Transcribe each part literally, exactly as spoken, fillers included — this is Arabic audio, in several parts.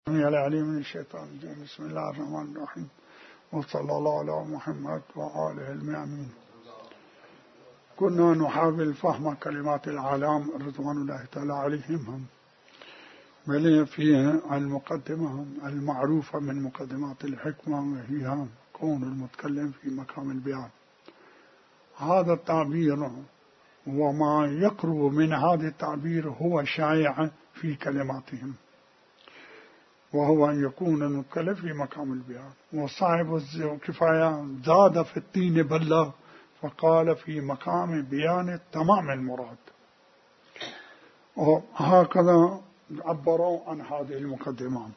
العليم من الشيطان الرجيم. بسم الله الرحمن الرحيم، وصلى الله على محمد وآله المؤمنين. كنا نحاول فهم كلمات العلام رضوان الله تعالى عليهم بل في المقدمة المعروفة من مقدمات الحكمة، وهي كون المتكلم في مقام البيان. هذا التعبير وما يقرب من هذا التعبير هو شائع في كلماتهم، وهو أن يكون المتكلم في مقام البيان. وصاحب الكفاية زاد في التين بلة فقال في مقام بيان تمام المراد. وهكذا عبروا عن هذه المقدمة.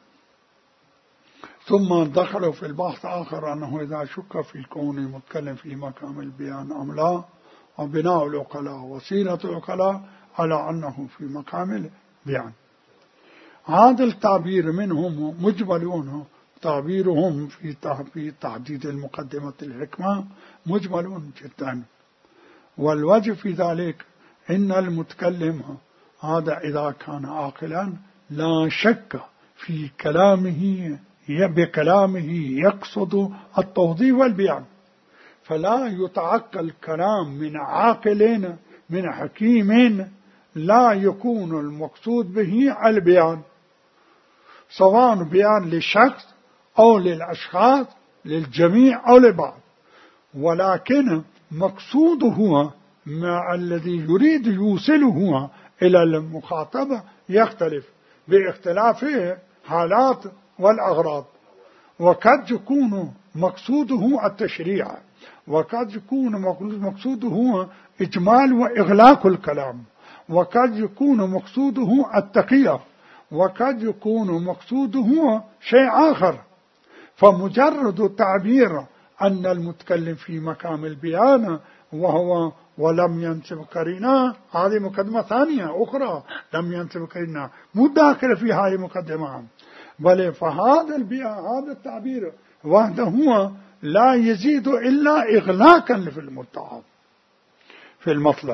ثم دخلوا في البحث آخر أنه إذا شك في كون المتكلم في مقام البيان أم لا، وبناء العقلاء وسيرة العقلاء على أنه في مقام البيان. هذا التعبير منهم مجملون، تعبيرهم في تحديد المقدمة الحكمة مجمل جدا. والوجه في ذلك إن المتكلم هذا إذا كان عاقلا لا شك في كلامه بكلامه يقصد التوضيح والبيان، فلا يتعقل كلام من عاقل من حكيم لا يكون المقصود به البيان، سواء بيان للشخص أو للأشخاص للجميع أو لبعض، ولكن مقصوده مع الذي يريد يوصله إلى المخاطبة يختلف باختلاف حالات والأغراض. وقد يكون مقصوده التشريع، وقد يكون مقصوده إجمال وإغلاق الكلام، وقد يكون مقصوده التقية، وقد يكون مقصوده شيء آخر. فمجرد التعبير أن المتكلم في مقام البيان وهو ولم ينسب قرينة، هذه مقدمة ثانية أخرى لم ينسب قرينة مو داخل في هذه المقدمة، بل فهذا البيان هذا التعبير وحده هو لا يزيد إلا إغلاقا في المتعب في المطلب.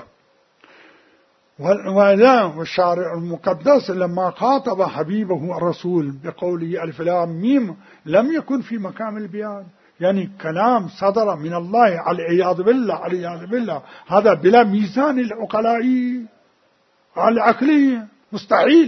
والشارع المقدس لما خاطب حبيبه الرسول بقوله ألف لام ميم لم يكن في مقام البيان، يعني كلام صدر من الله العياذ بالله العياذ بالله، هذا بلا ميزان العقلائي العقلي مستحيل.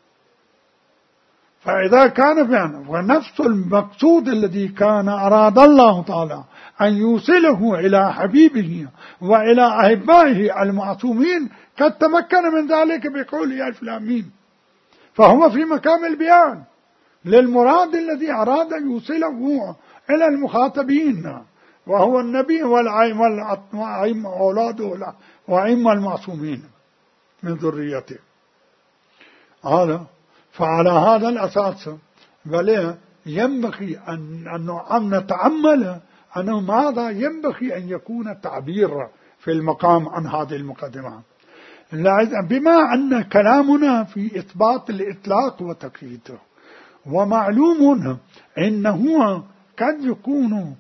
فإذا كان بيان ونفس المقصود الذي كان أراد الله تعالى أن يوصله إلى حبيبه وإلى أحبائه المعصومين قد تمكن من ذلك بقوله ألف لام ميم، فهو في مقام البيان للمراد الذي أراد يوصله إلى المخاطبين، وهو النبي والأئمة أولاده وأئمة المعصومين من ذريته. هذا فعلى هذا الأساس بل ينبغي أن نتأمل أنه ماذا ينبغي أن يكون التعبير في المقام عن هذه المقدمة، بما أن كلامنا في إثبات الإطلاق وتقييده، ومعلوم أنه قد يكون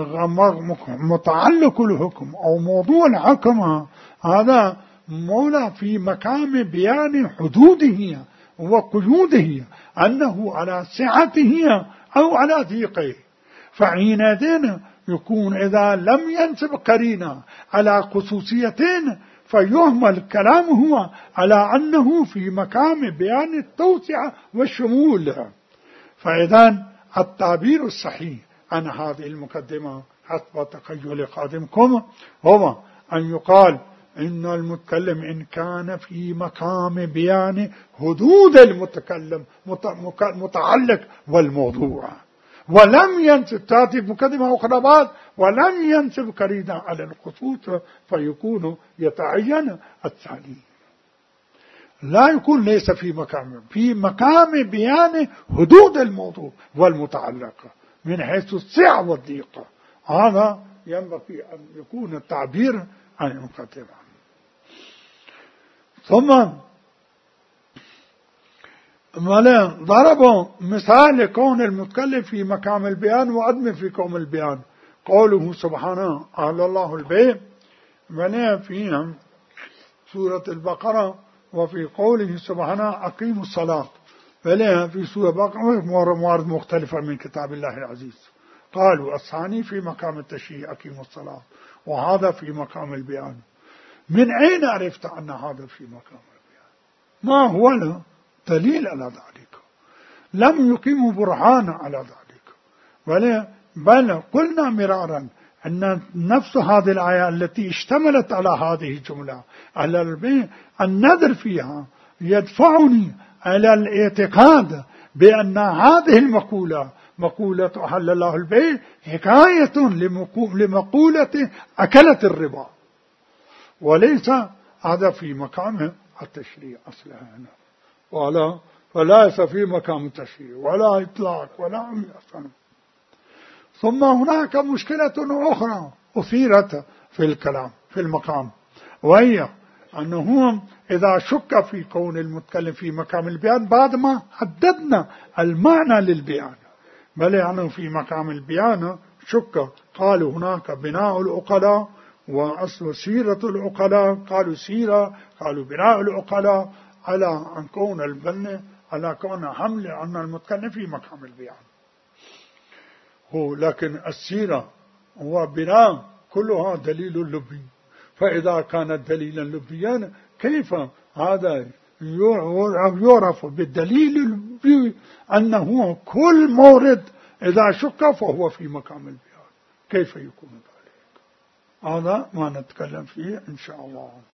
متعلق الحكم أو موضوع الحكم هذا مولى في مقام بيان حدوده وقيوده، أنه على سعته أو على ضيقه. فحينئذ يكون إذا لم ينسب قرينة على خصوصيتين فيهمل كلامه على أنه في مقام بيان التوسعة والشمول. فإذا التعبير الصحيح عن هذه المقدمة حسب تخيل قادمكم هو أن يقال إن المتكلم إن كان في مقام بيان حدود المتكلم متعلق والموضوع ولم ينسب تاتي مقدمة أخرى بعد ولم ينسب قرينة على الخصوص فيكون يتعين الثاني، لا يكون ليس في مقام في مقام بيان حدود الموضوع والمتعلق من حيث السعة والضيق. هذا ينبغي أن يكون التعبير عن المقدمة. ثم ضربوا مثال كون المتكلم في مقام البيان وعدم في كون البيان. قوله سبحانه أهل الله البيع بني في سورة البقرة، وفي قوله سبحانه أقيموا الصلاة فلها في سورة بقرة موارد مختلفة من كتاب الله العزيز. قالوا الثاني في مقام التشريع أقيموا الصلاة، وهذا في مقام البيان. من أين عرفت أن هذا في مقام البيان؟ ما هو له دليل على ذلك، لم يقيموا برهانا على ذلك، بل, بل قلنا مرارا أن نفس هذه الآية التي اشتملت على هذه الجملة على النذر فيها يدفعني على الاعتقاد بأن هذه المقولة مقولة أحل الله البيع حكاية لمقولة أكلت الربا، وليس هذا في مقام التشريع أصلها هنا، ولا فليس في مقام التشريع ولا إطلاق ولا أصلا. ثم هناك مشكلة أخرى أثيرت في الكلام في المقام، وهي أنه إذا شك في كون المتكلم في مقام البيان بعد ما حددنا المعنى للبيان، بل يعني في مقام البيان شك. قالوا هناك بناء العقلاء وأصل سيرة العقلاء، قالوا سيرة، قالوا بناء العقلاء، على أن كون البن على كون حمل أن المتكلم في مقام البيان هو، لكن السيرة هو بناء كلها دليل لبي، فإذا كانت دليلا لبيا كيف هذا يعرف بالدليل اللبي أنه كل مورد إذا شك فهو في مقام البيان؟ كيف يكون ذلك؟ هذا ما نتكلم فيه إن شاء الله.